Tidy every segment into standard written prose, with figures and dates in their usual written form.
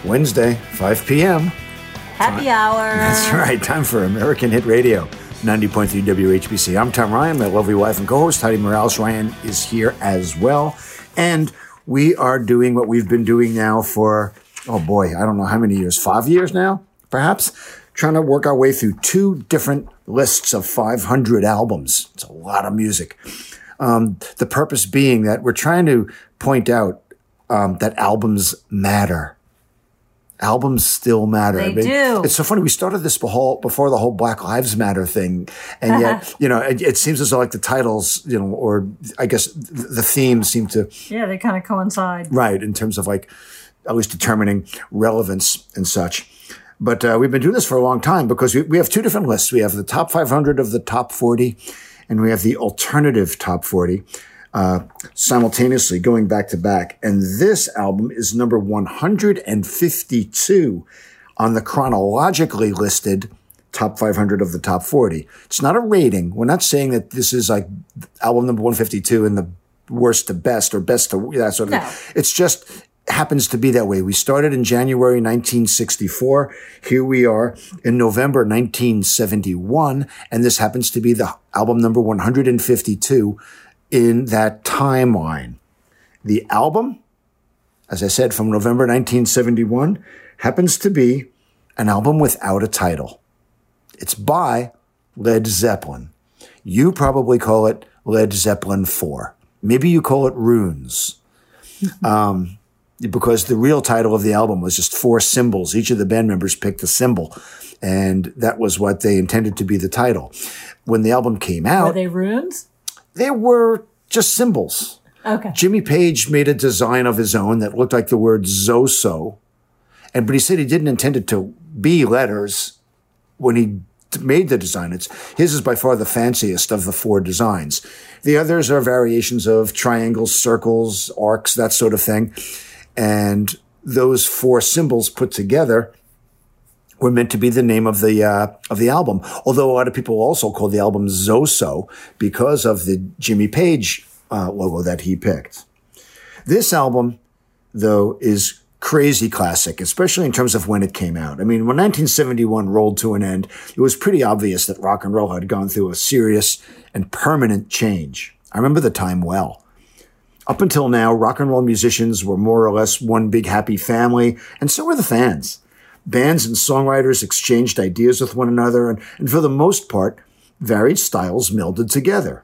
Wednesday, 5 p.m. Happy hour. That's right. Time for American Hit Radio, 90.3 WHBC. I'm Tom Ryan, my lovely wife and co-host, Heidi Morales. Ryan is here as well. And we are doing what we've been doing now for, oh boy, I don't know how many years, 5 years now, perhaps, trying to work our way through two different lists of 500 albums. It's a lot of music. The purpose being that we're trying to point out that albums matter. Albums still matter. They do. It's so funny. We started this before the whole Black Lives Matter thing. And yet, it seems as though like the titles, or I guess the themes seem to. Yeah, they kind of coincide. Right. In terms of like at least determining relevance and such. But we've been doing this for a long time because we have two different lists. We have the top 500 of the top 40 and we have the alternative top 40. Simultaneously going back to back. And this album is number 152 on the chronologically listed top 500 of the top 40. It's not a rating. We're not saying that this is like album number 152 and the worst to best or best to that sort of thing. It's just happens to be that way. We started in January 1964. Here we are in November 1971. And this happens to be the album number 152 in that timeline. The album, as I said, from November 1971, happens to be an album without a title. It's by Led Zeppelin. You probably call it Led Zeppelin 4. Maybe you call it Runes. Because the real title of the album was just 4 symbols. Each of the band members picked a symbol, and that was what they intended to be the title. When the album came out... Were they runes? They were just symbols. Okay. Jimmy Page made a design of his own that looked like the word Zoso. But he said he didn't intend it to be letters when he made the design. His is by far the fanciest of the 4 designs. The others are variations of triangles, circles, arcs, that sort of thing. And those 4 symbols put together were meant to be the name of the album. Although a lot of people also call the album Zoso because of the Jimmy Page logo that he picked. This album, though, is crazy classic, especially in terms of when it came out. I mean, when 1971 rolled to an end, it was pretty obvious that rock and roll had gone through a serious and permanent change. I remember the time well. Up until now, rock and roll musicians were more or less one big happy family, and so were the fans. Bands and songwriters exchanged ideas with one another, and for the most part, varied styles melded together.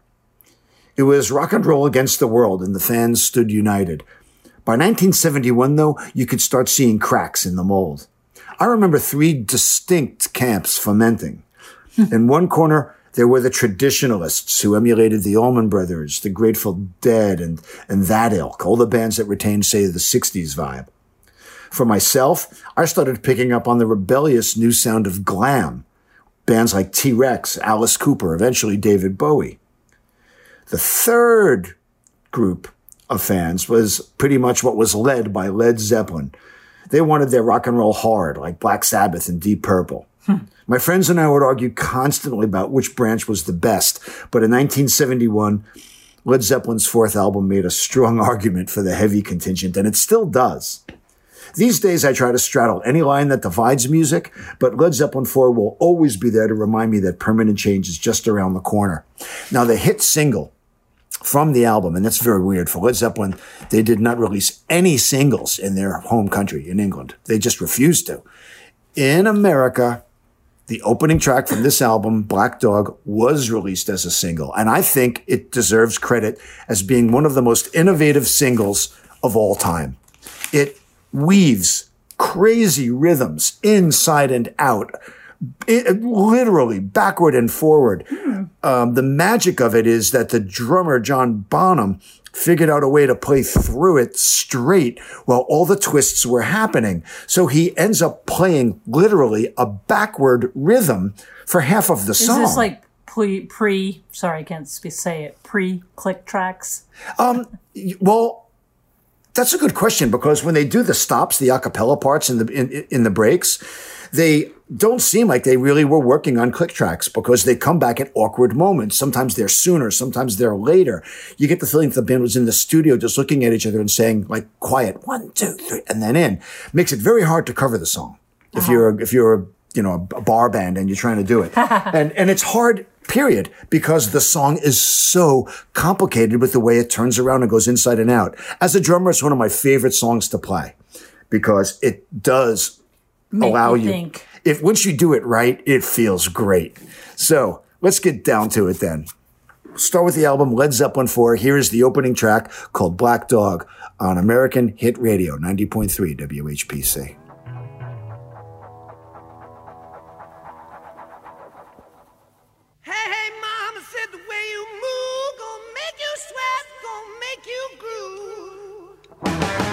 It was rock and roll against the world, and the fans stood united. By 1971, though, you could start seeing cracks in the mold. I remember 3 distinct camps fermenting. In one corner, there were the traditionalists who emulated the Allman Brothers, the Grateful Dead, and that ilk, all the bands that retained, say, the 60s vibe. For myself, I started picking up on the rebellious new sound of glam. Bands like T-Rex, Alice Cooper, eventually David Bowie. The third group of fans was pretty much what was led by Led Zeppelin. They wanted their rock and roll hard, like Black Sabbath and Deep Purple. My friends and I would argue constantly about which branch was the best, but in 1971, Led Zeppelin's 4th album made a strong argument for the heavy contingent, and it still does. These days, I try to straddle any line that divides music, but Led Zeppelin 4 will always be there to remind me that permanent change is just around the corner. Now, the hit single from the album, and that's very weird. For Led Zeppelin, they did not release any singles in their home country, in England. They just refused to. In America, the opening track from this album, Black Dog, was released as a single, and I think it deserves credit as being one of the most innovative singles of all time. It weaves crazy rhythms inside and out, literally backward and forward. The magic of it is that the drummer, John Bonham, figured out a way to play through it straight while all the twists were happening. So he ends up playing literally a backward rhythm for half of the song. Is this like sorry, I can't say it, pre-click tracks? Well, that's a good question, because when they do the stops, the a cappella parts in the breaks, they don't seem like they really were working on click tracks because they come back at awkward moments. Sometimes they're sooner, sometimes they're later. You get the feeling that the band was in the studio just looking at each other and saying, like, quiet, 1, 2, 3, and then in. Makes it very hard to cover the song if you're a bar band and you're trying to do it. and it's hard, period, because the song is so complicated with the way it turns around and goes inside and out. As a drummer, it's one of my favorite songs to play because it does allow you think. If once you do it right, it feels great. So let's get down to it then. Start with the album Led Zeppelin 4. Here is the opening track called Black Dog on American Hit Radio, 90.3 WHPC. Hey, mama said the way you move gonna make you sweat, gonna make you groove.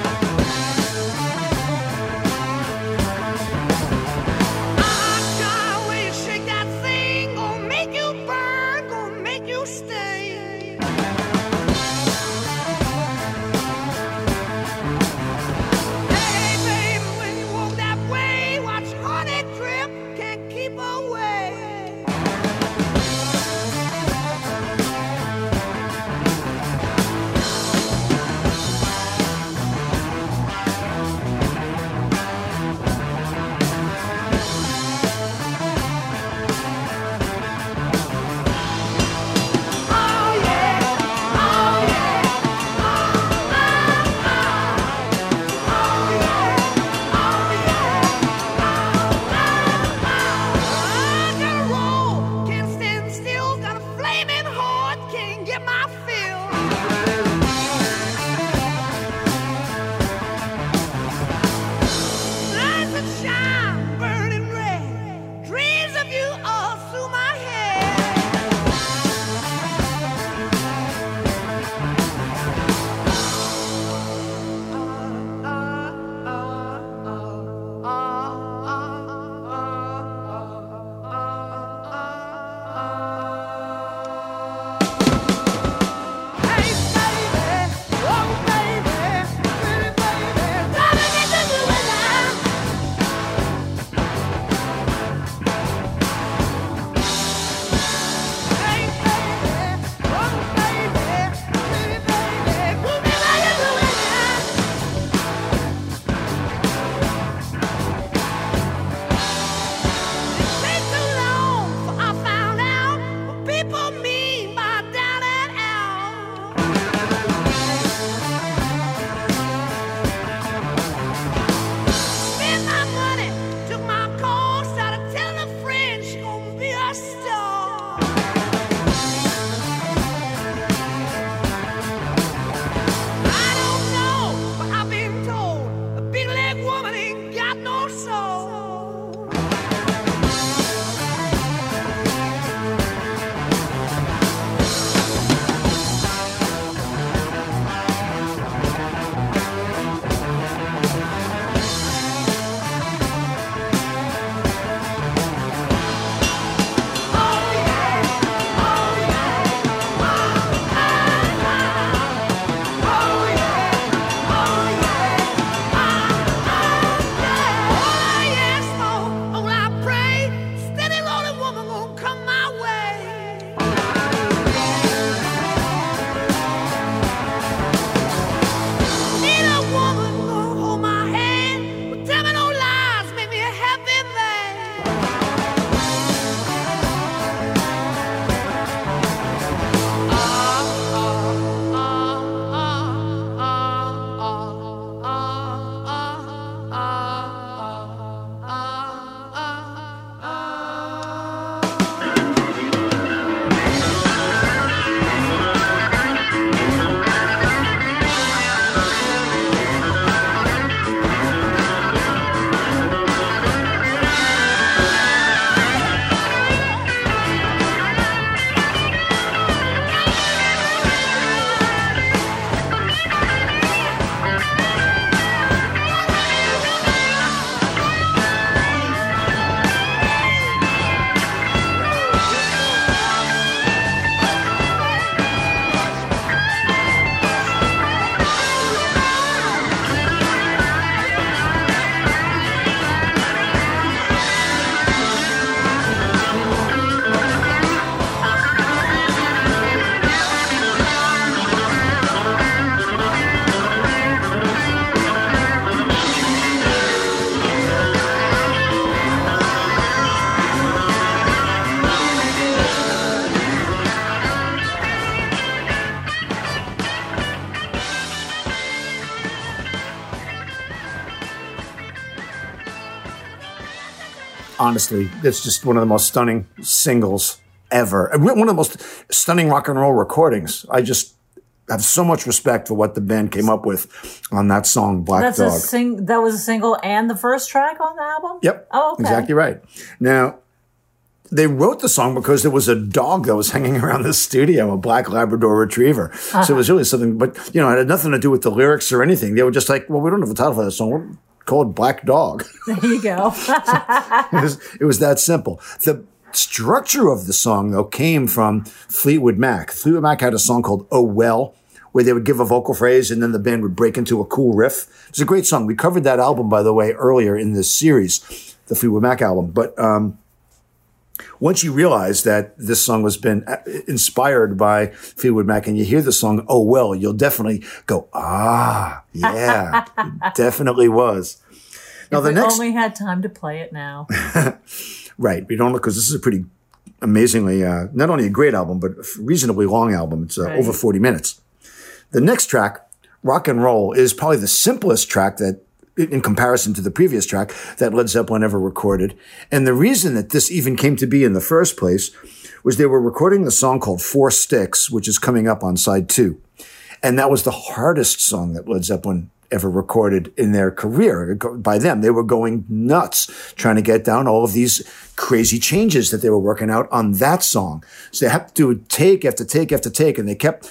honestly, it's just one of the most stunning singles ever. And one of the most stunning rock and roll recordings. I just have so much respect for what the band came up with on that song, Black Dog. That was a single and the first track on the album? Yep. Oh, okay. Exactly right. Now, they wrote the song because there was a dog that was hanging around the studio, a black Labrador retriever. So it was really something, but, it had nothing to do with the lyrics or anything. They were just like, well, we don't have a title for that song. We'll call it Black Dog. There you go. It was that simple. The structure of the song, though, came from Fleetwood Mac. Fleetwood Mac had a song called Oh Well, where they would give a vocal phrase and then the band would break into a cool riff. It's a great song. We covered that album, by the way, earlier in this series, the Fleetwood Mac album. But once you realize that this song has been inspired by Fleetwood Mac and you hear the song Oh Well, you'll definitely go, yeah, it definitely was. Now, If we only had time to play it now. Right. We don't, because this is a pretty amazingly, not only a great album, but a reasonably long album. It's over 40 minutes. The next track, Rock and Roll, is probably the simplest track that, in comparison to the previous track, that Led Zeppelin ever recorded. And the reason that this even came to be in the first place was they were recording the song called Four Sticks, which is coming up on side 2. And that was the hardest song that Led Zeppelin ever recorded in their career. By them, they were going nuts trying to get down all of these crazy changes that they were working out on that song. So they had to do take after take after take, and they kept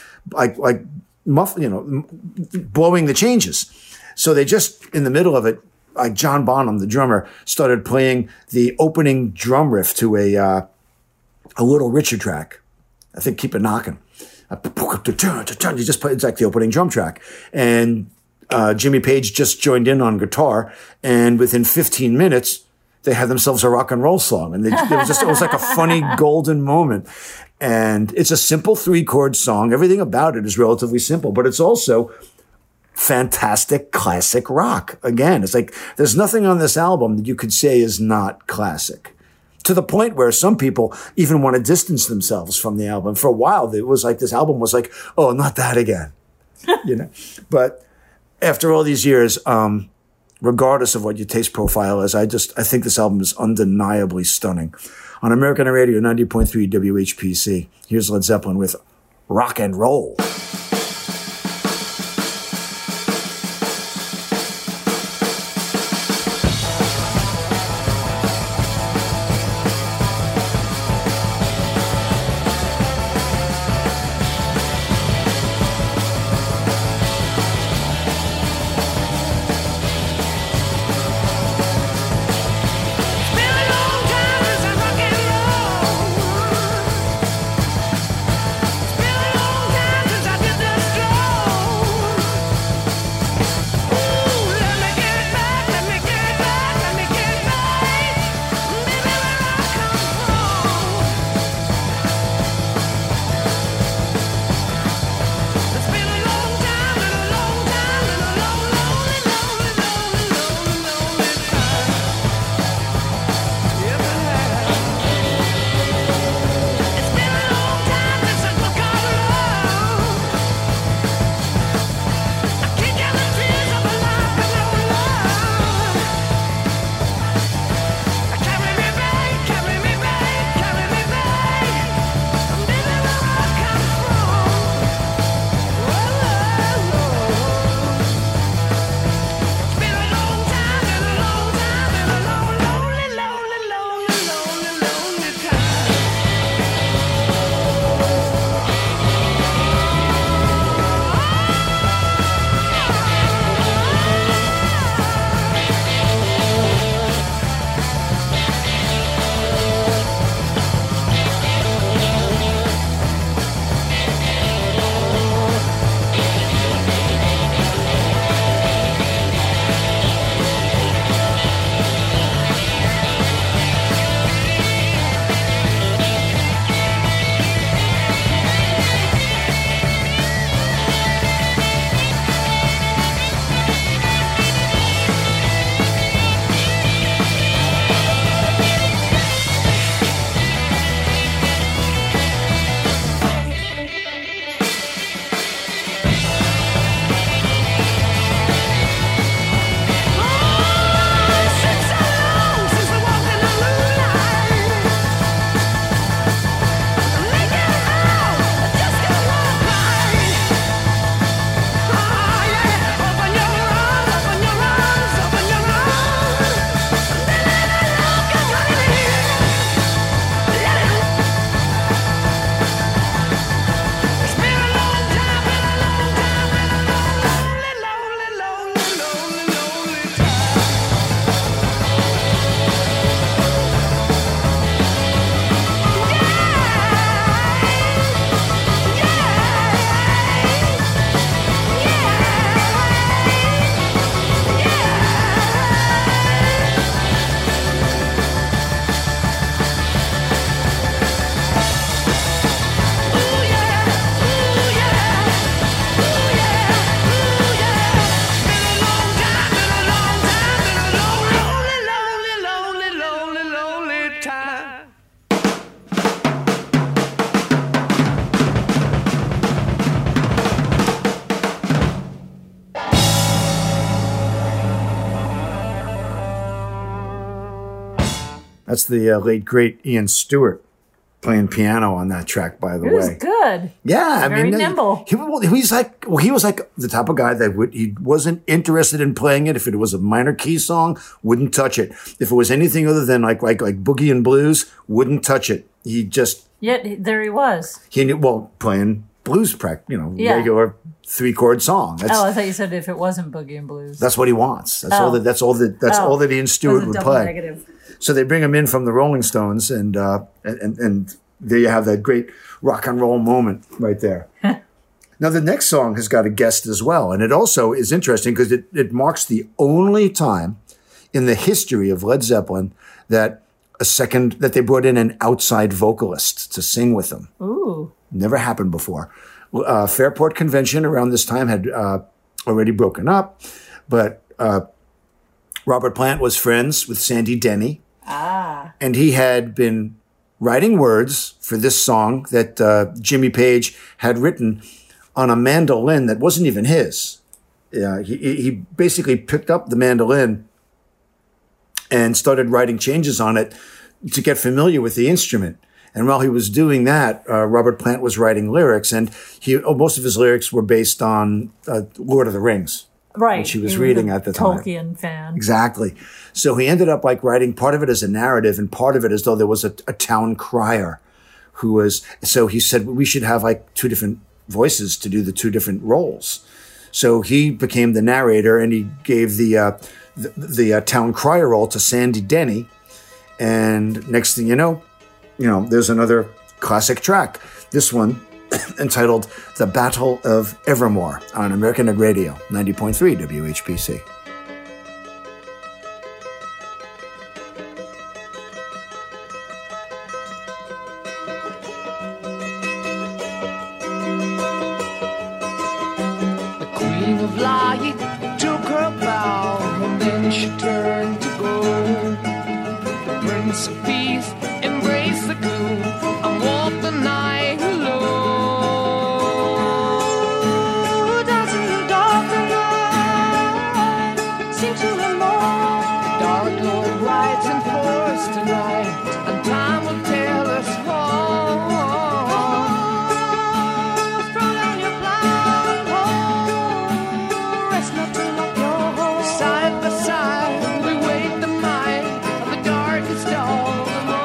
blowing the changes. So they just, in the middle of it, like John Bonham, the drummer, started playing the opening drum riff to a Little Richard track. I think Keep It Knockin'. You just play, it's like the opening drum track. And Jimmy Page just joined in on guitar, and within 15 minutes, they had themselves a rock and roll song. And it was like a funny golden moment. And it's a simple 3-chord song. Everything about it is relatively simple, but it's also fantastic classic rock. Again, it's like there's nothing on this album that you could say is not classic. To the point where some people even want to distance themselves from the album. For a while, it was like this album was like, oh, not that again. But after all these years, regardless of what your taste profile is, I think this album is undeniably stunning. On American Radio 90.3 WHPC, here's Led Zeppelin with Rock and Roll. I did That's the late, great Ian Stewart playing piano on that track, by the It was way. good. Yeah, Very nimble. He was like the type of guy that he wasn't interested in playing it. If it was a minor key song, wouldn't touch it. If it was anything other than like boogie and blues, wouldn't touch it. He just Yet there he was. playing blues Yeah. regular 3-chord song. Oh, I thought you said if it wasn't boogie and blues. That's what he wants. That's Oh. all that Ian That Stewart was a would double play. negative. So they bring him in from the Rolling Stones, and there you have that great rock and roll moment right there. Now the next song has got a guest as well, and it also is interesting because it marks the only time in the history of Led Zeppelin that they brought in an outside vocalist to sing with them. Ooh. Never happened before. Fairport Convention around this time had already broken up, but Robert Plant was friends with Sandy Denny. And he had been writing words for this song that Jimmy Page had written on a mandolin that wasn't even his. He basically picked up the mandolin and started writing changes on it to get familiar with the instrument. And while he was doing that, Robert Plant was writing lyrics, and most of his lyrics were based on Lord of the Rings. Right. Which he was reading at the time. Tolkien fan. Exactly. So he ended up writing part of it as a narrative and part of it as though there was a town crier so he said we should have 2 different voices to do the 2 different roles. So he became the narrator and he gave the town crier role to Sandy Denny. And next thing you know, there's another classic track. This one entitled The Battle of Evermore on American Ed Radio, 90.3 WHPC. The Queen of Light took her bow, and then she turned to go. The Prince of Peace embraced the gloom and walked the night alone. Dark Lord rides in force tonight, and time will tell us all. Side by side, we wait the might of the darkest dawn of them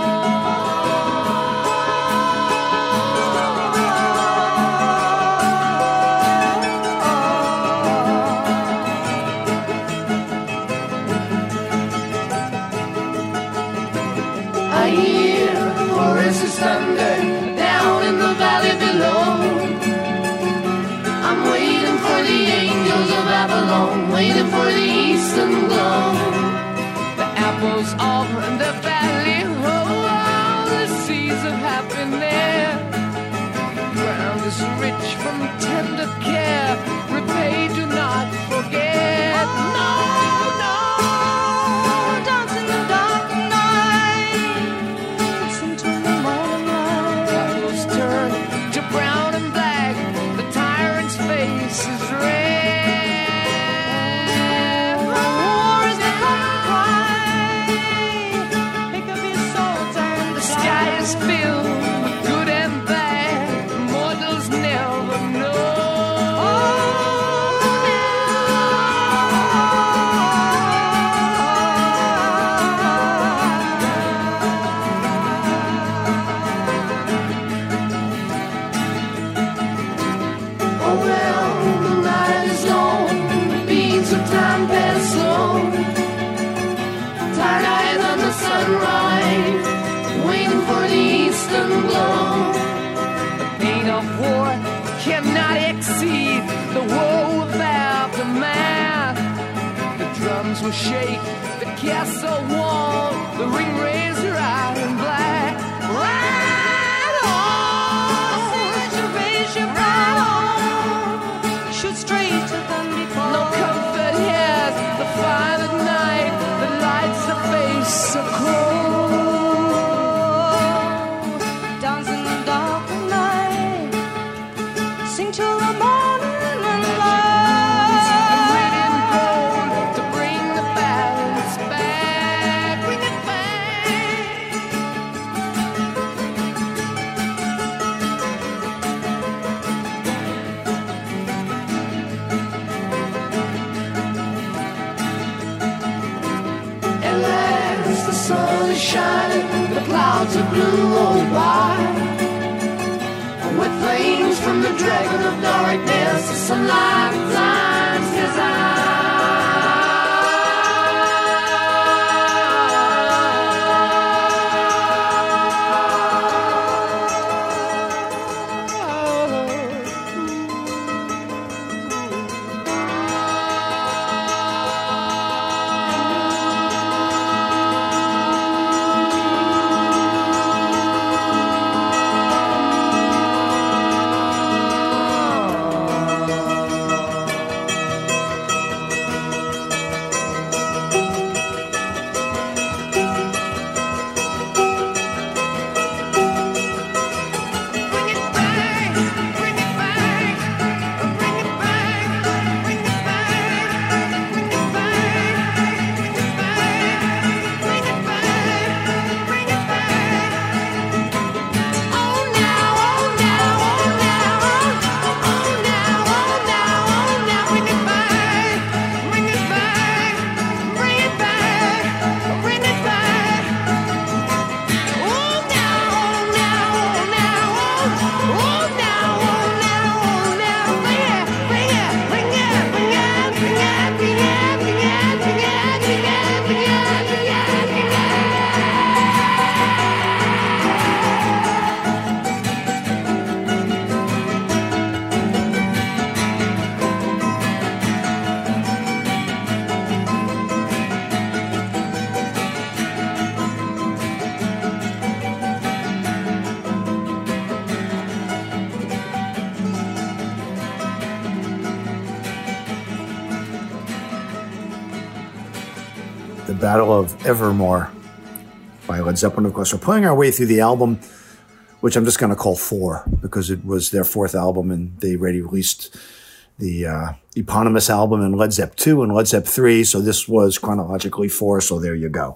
I hear the forest's thunder down in the valley below. I'm waiting for the angels of Avalon, waiting for the eastern glow. The apples of the valley, oh, the seeds of happiness. Ground is rich from tender care, repay, do not forget. No, no, dance in the dark night, listen to the morning light. Apples turn to brown and black, the tyrant's face is red. War is the common cry, pick up your swords and the sky is filled with good and bad, mortals never know. Oh well, the night is long, the beats of time pass slow. Tired eyes on the sunrise, waiting for the eastern glow. The pain of war cannot exceed the woe of aftermath. The drums will shake, the castle wall, the ring razor iron black. Ride on, ride on, shoot straight to them before. No comfort here, the fire at night, the lights the face so cold. Dance in the dark night, sing till the morning and light. Red and gold to bring the balance back, bring it back. shining, the clouds of blue roll by. With flames from the dragon of darkness, some lifetimes The Battle of Evermore by Led Zeppelin, of course. We're playing our way through the album, which I'm just going to call 4 because it was their 4th album and they already released the eponymous album in Led Zepp 2 and Led Zepp 3. So this was chronologically 4. So there you go.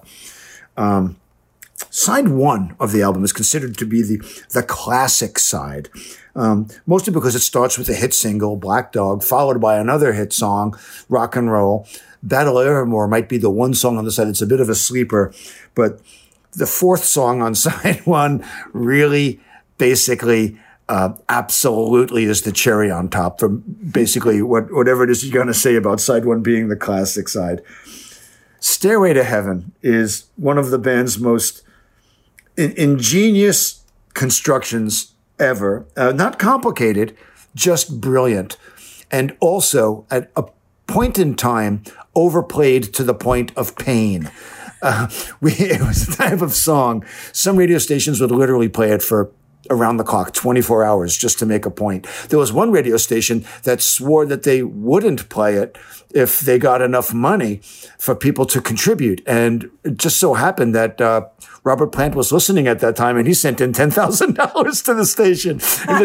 Side 1 of the album is considered to be the classic side, mostly because it starts with a hit single, Black Dog, followed by another hit song, Rock and Roll. Battle of Evermore might be the one song on the side. It's a bit of a sleeper, but the 4th song on side 1 really basically absolutely is the cherry on top for basically whatever it is you're going to say about side 1 being the classic side. Stairway to Heaven is one of the band's most ingenious constructions ever. Not complicated, just brilliant. And also at a point in time, overplayed to the point of pain. It was a type of song. Some radio stations would literally play it for around the clock, 24 hours, just to make a point. There was one radio station that swore that they wouldn't play it if they got enough money for people to contribute. And it just so happened that Robert Plant was listening at that time, and he sent in $10,000 to the station.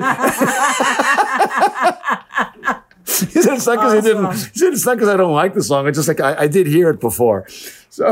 He said, it's not because He said, it's not because I don't like the song. It's just like I did hear it before. So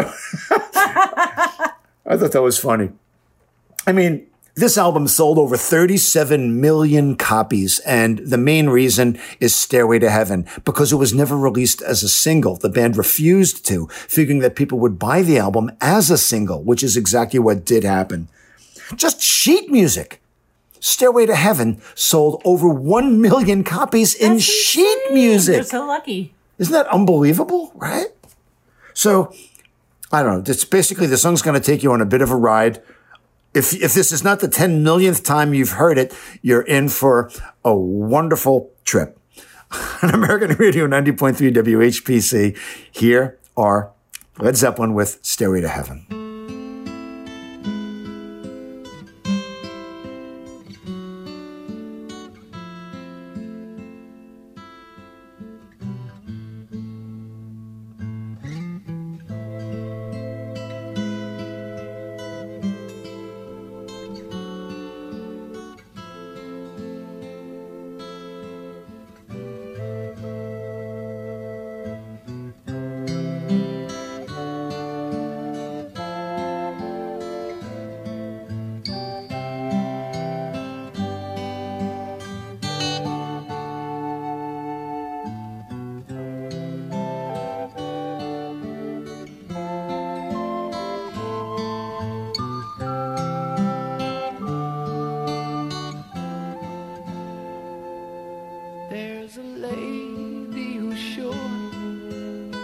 I thought that was funny. I mean, this album sold over 37 million copies, and the main reason is Stairway to Heaven, because it was never released as a single. The band refused to, figuring that people would buy the album as a single, which is exactly what did happen. Just sheet music. Stairway to Heaven sold over 1 million copies in sheet music. They're so lucky. Isn't that unbelievable, right? So, I don't know. It's basically the song's going to take you on a bit of a ride. If this is not the 10 millionth time you've heard it, you're in for a wonderful trip. On American Radio 90.3 WHPC, here are Led Zeppelin with Stairway to Heaven.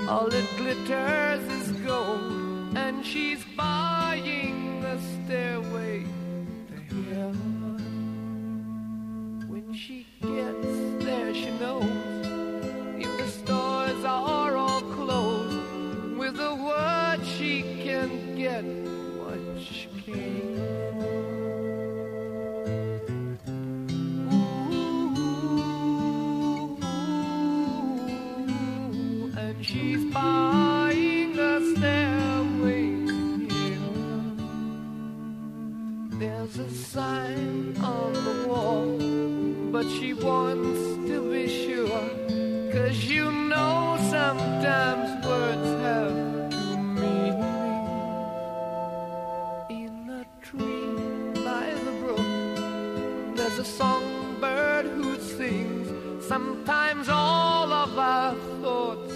all that glitters is gold, and she's buying the stairway to heaven. When she gets there, she knows if the stores are all closed, with a word she can get what she came for. She's buying a stairway here. There's a sign on the wall, but she wants to be sure, 'cause you know sometimes words have two meanings. In a tree by the brook, there's a songbird who sings. Sometimes all of our thoughts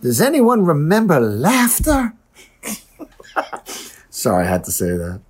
Does anyone remember laughter? Sorry, I had to say that.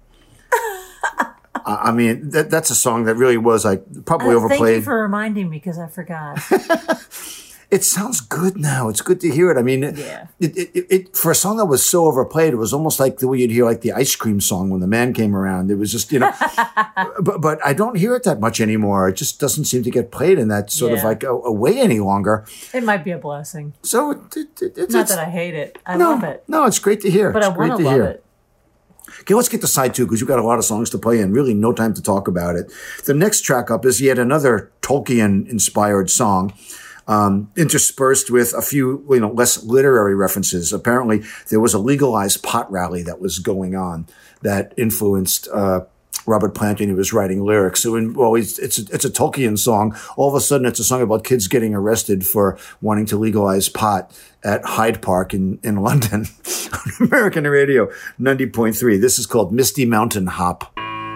I mean, that's a song that really was like probably overplayed. Thank you for reminding me because I forgot. It sounds good now. It's good to hear it. I mean, Yeah. it for a song that was so overplayed, it was almost like the way you'd hear like the ice cream song when the man came around. It was just, but I don't hear it that much anymore. It just doesn't seem to get played in that sort of Yeah. like a way any longer. It might be a blessing. So it's Not that I hate it. I love it. No, it's great to hear. But I It's great want to to love hear. it. Okay, let's get to side two because you've got a lot of songs to play and really no time to talk about it. The next track up is yet another Tolkien-inspired song, interspersed with a few, less literary references. Apparently, there was a legalized pot rally that was going on that influenced Robert Plant when he was writing lyrics. So, it's a Tolkien song. All of a sudden, it's a song about kids getting arrested for wanting to legalize pot at Hyde Park in London on American Radio 90.3. This is called Misty Mountain Hop.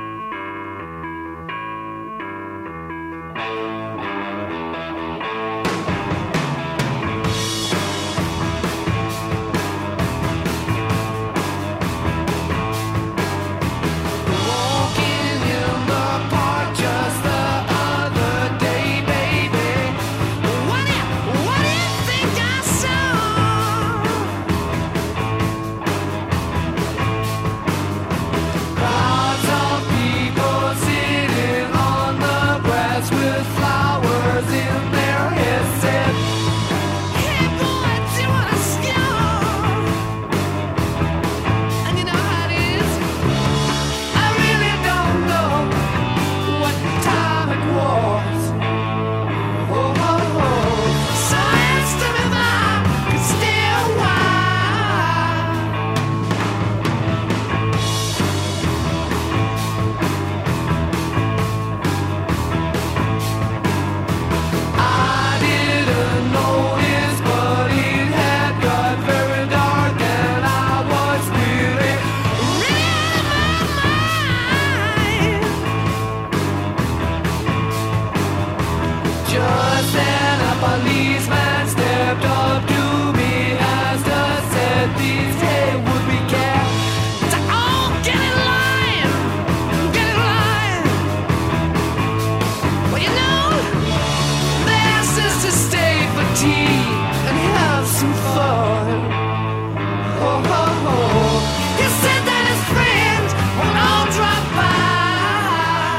Walking in the park just the other day, baby. What do you think I saw? Crowds of people sitting on the grass with flowers in their hair said, "Hey boy, do you wanna score?" And you know how it is. I really don't know what time it was. Oh, oh, oh. So asked him if I could stay a while. I didn't notice, but it had got very dark, and I was really, really out of my mind. Just then a policeman stepped up to me as the said these hey would be cat. To all get in line, get in line. Well, you know, they asked us to stay for tea and have some fun. Oh, oh, oh. He said that his friends will all drop by.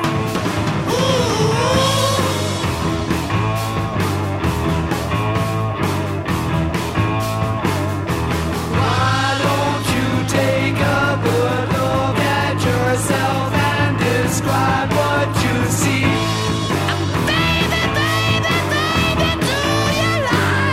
Ooh. Why don't you take a good look at yourself and describe what you see? And baby, baby, baby, do you like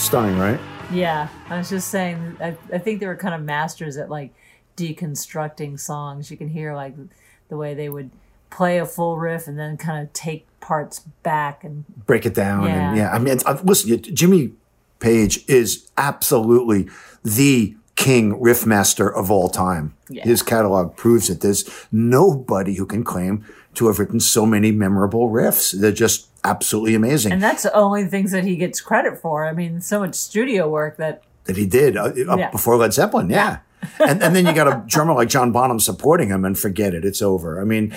Hammerstein, right? Yeah, I was just saying, I think they were kind of masters at like deconstructing songs. You can hear like the way they would play a full riff and then kind of take parts back and break it down. Yeah. And I mean, listen, Jimmy Page is absolutely the king riff master of all time. Yeah. His catalog proves it. There's nobody who can claim to have written so many memorable riffs. They're just absolutely amazing. And that's the only things that he gets credit for. I mean, so much studio work that he did up before Led Zeppelin. Yeah. and then you got a drummer like John Bonham supporting him, and forget it. It's over. I mean,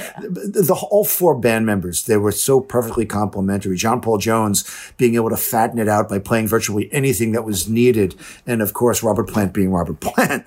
all four band members, they were so perfectly complementary. John Paul Jones being able to fatten it out by playing virtually anything that was needed. And of course, Robert Plant being Robert Plant.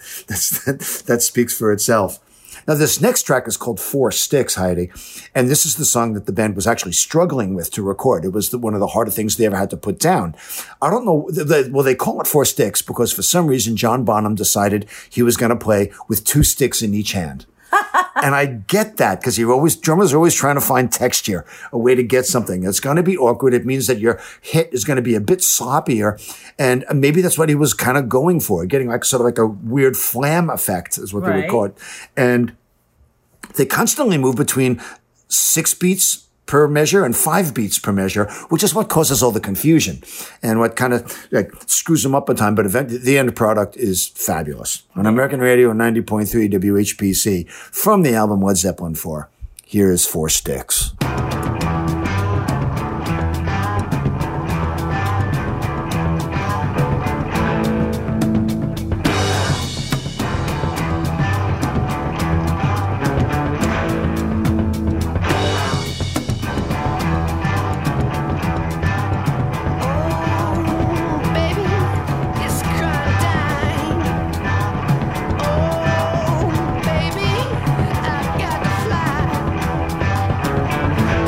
That speaks for itself. Now, this next track is called Four Sticks, Heidi, and this is the song that the band was actually struggling with to record. It was one of the harder things they ever had to put down. I don't know. Well, they call it Four Sticks because for some reason John Bonham decided he was going to play with 2 sticks in each hand. And I get that because drummers are always trying to find texture, a way to get something. It's going to be awkward. It means that your hit is going to be a bit sloppier. And maybe that's what he was kind of going for, getting like sort of like a weird flam effect is what they would call it. And they constantly move between 6 beats per measure and 5 beats per measure, which is what causes all the confusion and what kind of like screws them up a time. But eventually, the end product is fabulous. On American Radio 90.3 WHPC from the album Led Zeppelin 4. Here is Four Sticks. Baby, I got to fly.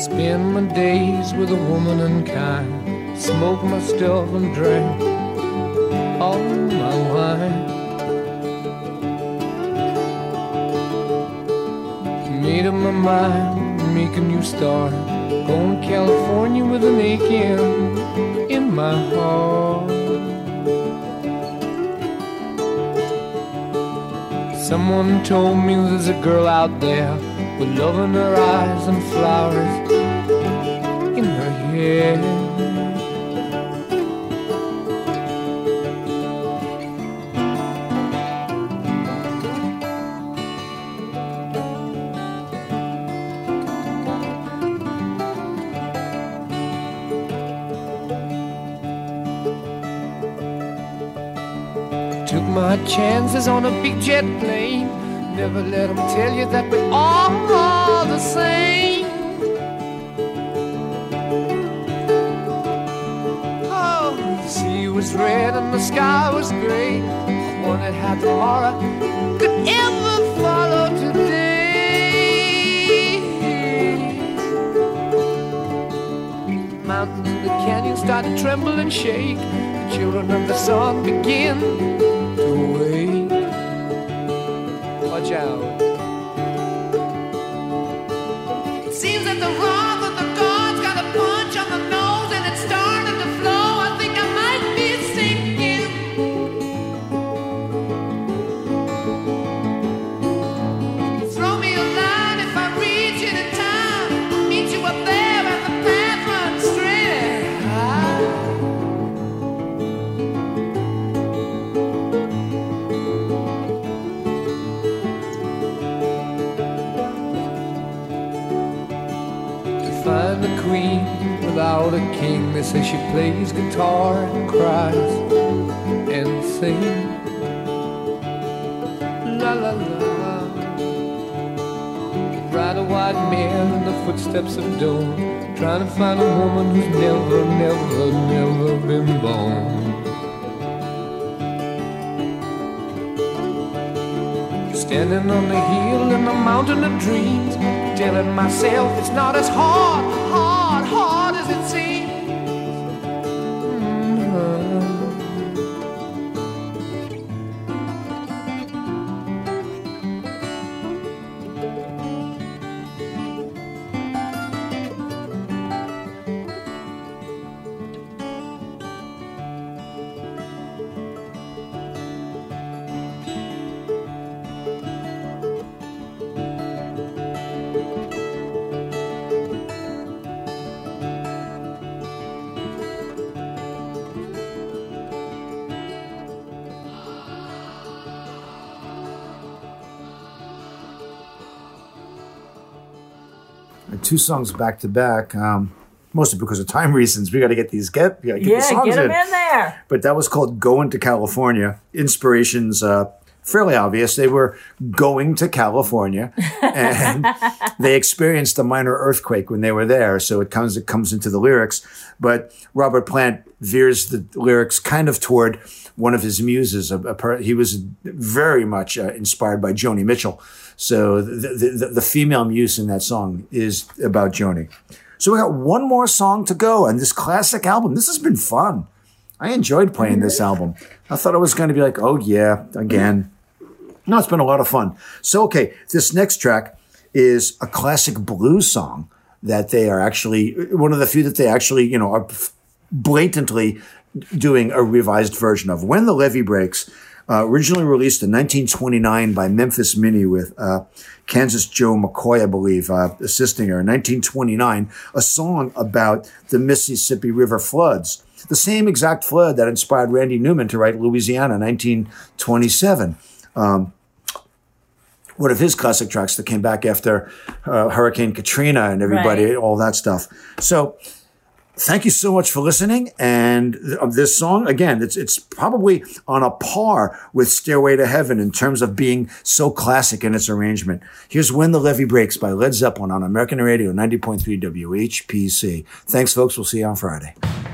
Spend my days with a woman unkind, smoke my stuff and drink all my wine. Made up my mind, make a new start, going to California with an aching in my heart. Someone told me there's a girl out there with love in her eyes and flowers in her hair. Took my chances on a big jet plane. Never let them tell you that we're all the same. Oh, the sea was red and the sky was gray. I wondered how tomorrow could ever follow today. The mountains and the canyons started to tremble and shake. The children of the sun begin to wake. Watch out. It seems that the wrath of the gods got a punch on the nose and it started to flow. I think I might be sinking. Throw me a line if I reach it in time. I'll meet you up there at the path runs straight high. Find the queen without a king. They say she plays guitar and cries and sings. La la la. Ride a white mare in the footsteps of dawn, trying to find a woman who's never, never, never been born. Standing on the hill in the mountain of dreams, telling myself it's not as hard as it seems. Two songs back to back, mostly because of time reasons. We got to get these get the songs get them in there. But that was called "Going to California." Inspirations fairly obvious. They were going to California, and they experienced a minor earthquake when they were there. So it comes into the lyrics. But Robert Plant veers the lyrics kind of toward one of his muses. He was very much inspired by Joni Mitchell. So the female muse in that song is about Joni. So we got one more song to go on this classic album. This has been fun. I enjoyed playing this album. I thought it was going to be like, oh yeah, again. No, it's been a lot of fun. So, okay, this next track is a classic blues song that they are actually, one of the few that they actually, are blatantly doing a revised version of. When the Levee Breaks, originally released in 1929 by Memphis Minnie with Kansas Joe McCoy, I believe, assisting her in 1929, a song about the Mississippi River floods. The same exact flood that inspired Randy Newman to write Louisiana in 1927. One of his classic tracks that came back after Hurricane Katrina and everybody, all that stuff. So thank you so much for listening. And this song, again, it's probably on a par with Stairway to Heaven in terms of being so classic in its arrangement. Here's When the Levee Breaks by Led Zeppelin on American Radio 90.3 WHPC. Thanks, folks. We'll see you on Friday.